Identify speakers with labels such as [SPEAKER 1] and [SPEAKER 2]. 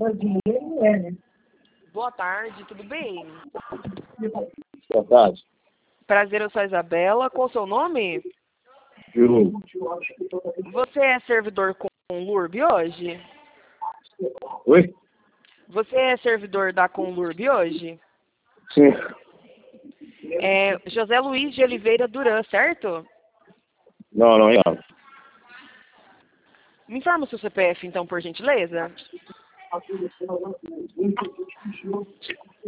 [SPEAKER 1] Boa tarde, tudo bem?
[SPEAKER 2] Boa tarde.
[SPEAKER 1] Prazer, eu sou a Isabela. Qual o seu nome?
[SPEAKER 2] Diogo.
[SPEAKER 1] Você é servidor com Conlurb hoje?
[SPEAKER 2] Oi?
[SPEAKER 1] Você é servidor da Conlurb hoje?
[SPEAKER 2] Sim.
[SPEAKER 1] É José Luiz de Oliveira Duran, certo?
[SPEAKER 2] Não.
[SPEAKER 1] Me informa o seu CPF, então, por gentileza.